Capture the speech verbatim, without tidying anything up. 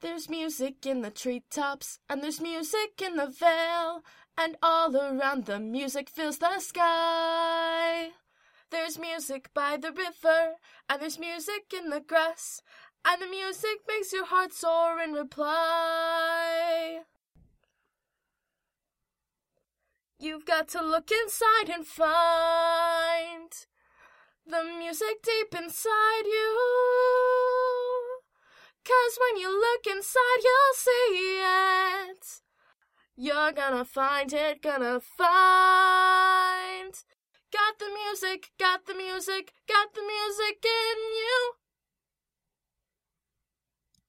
There's music in the treetops, and there's music in the vale, and all around the music fills the sky. There's music by the river, and there's music in the grass, and the music makes your heart soar in reply. You've got to look inside and find the music deep inside you. 'Cause when you look inside, you'll see it. You're gonna find it, gonna find. Got the music, got the music, got the music in you.